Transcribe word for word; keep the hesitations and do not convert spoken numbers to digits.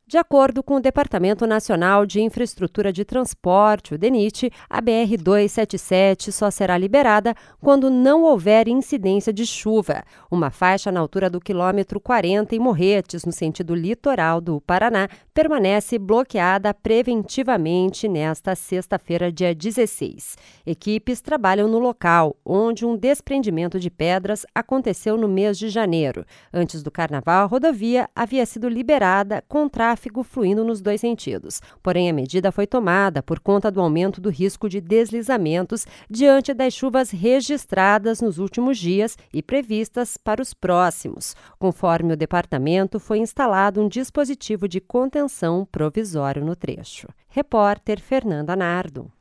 De acordo com o Departamento Nacional de Infraestrutura de Transporte, o DENIT, a B R duzentos e setenta e sete só será liberada quando não houver incidência de chuva. Uma faixa na altura do quilômetro quarenta em Morretes, no sentido litoral do Paraná, permanece bloqueada preventivamente nesta sexta-feira, dia dezesseis. Equipes trabalham no local, onde um desprendimento de pedras aconteceu no mês de janeiro. Antes do carnaval, a rodovia havia sido liberada com tráfego fluindo nos dois sentidos. Porém, a medida foi tomada por conta do aumento do risco de deslizamentos diante das chuvas registradas nos últimos dias e previstas para os próximos. Conforme o departamento, foi instalado um dispositivo de contenção provisório no trecho. Repórter Fernanda Nardo.